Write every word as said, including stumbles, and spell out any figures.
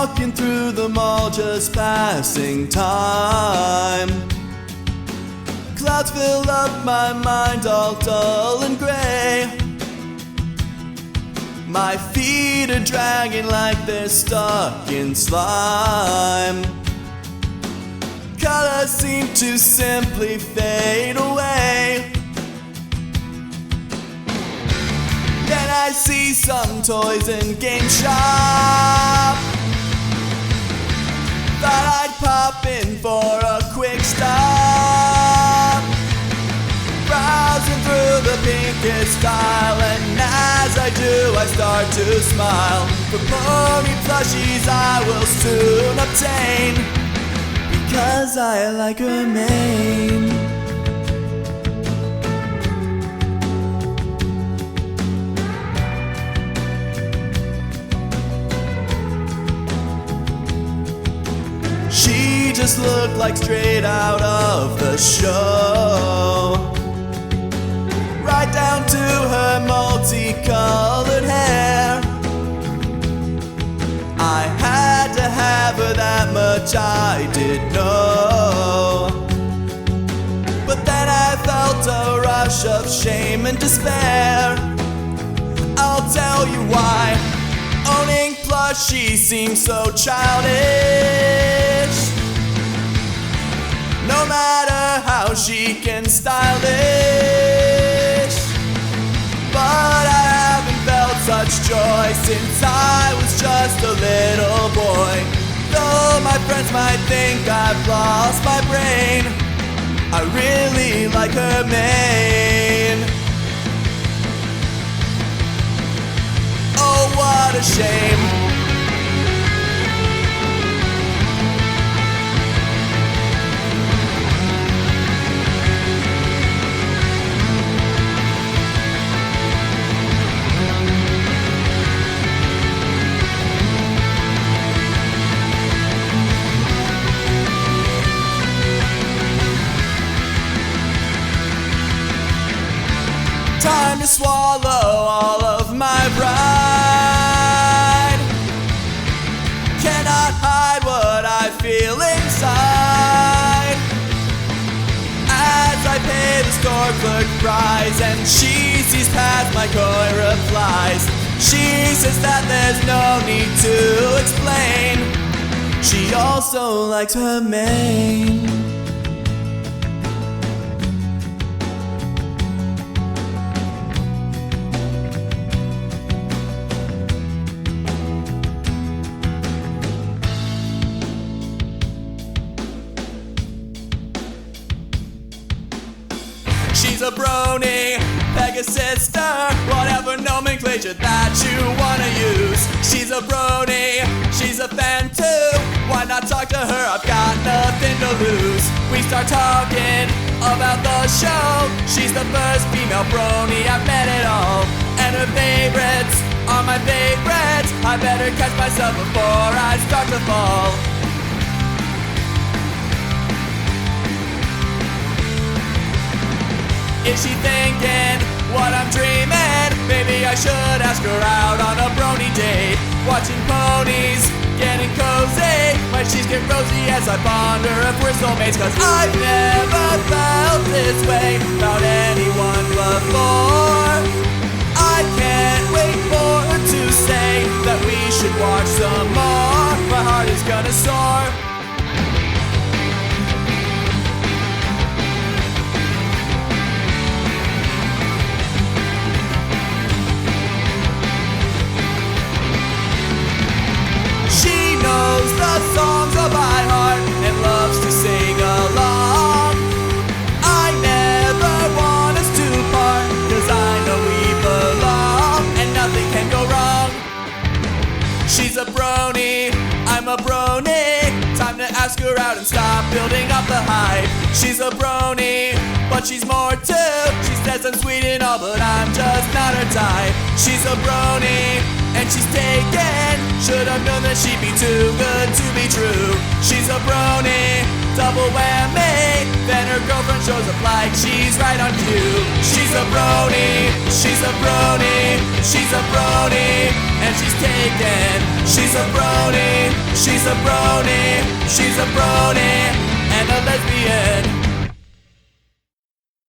walking through the mall, just passing time. Clouds fill up my mind, all dull and gray. My feet are dragging like they're stuck in slime. Colors seem to simply fade away. Then I see some toys in game shop. Thought I'd pop in for a quick stop. Browsing through the pinkest style, and as I do I start to smile. For pony plushies I will soon obtain, because I like her mane. She just looked like straight out of the show, right down to her multicolored hair. I had to have her, that much I did know. But then I felt a rush of shame and despair. I'll tell you why. Owning plushie seems so childish. No matter how chic and stylish, but I haven't felt such joy since I was just a little boy. Though my friends might think I've lost my brain, I really like her mane. Oh, what a shame. Time to swallow all of my pride. Cannot hide what I feel inside. As I pay the store clerk price, and she sees past my coy replies. She says that there's no need to explain. She also likes her mane. She's a brony, Pegasus sister, whatever nomenclature that you wanna use. She's a brony, she's a fan too. Why not talk to her? I've got nothing to lose. We start talking about the show. She's the first female brony I've met at all, and her favorites are my favorites. I better catch myself before I start to fall. Is she thinking what I'm dreaming? Maybe I should ask her out on a brony date. Watching ponies, getting cozy, my cheeks get rosy as I ponder if we're soulmates. Cause I've never felt this way about anyone before. I can't wait for her to say that we should watch some more. My heart is gonna soar. The songs of my heart and loves to sing along. I never want us to part, cause I know we belong and nothing can go wrong. She's a brony, I'm a brony. Time to ask her out and stop building up the hype. She's a brony, but she's more too. She says I'm sweet and all, but I'm just not her type. She's a brony, and she's taken. Should've known that she'd be too good to be true. She's a brony, double whammy. Then her girlfriend shows up like she's right on cue. She's a brony, she's a brony, she's a brony, and she's taken. She's a brony. She's a brony, she's a brony, and a lesbian.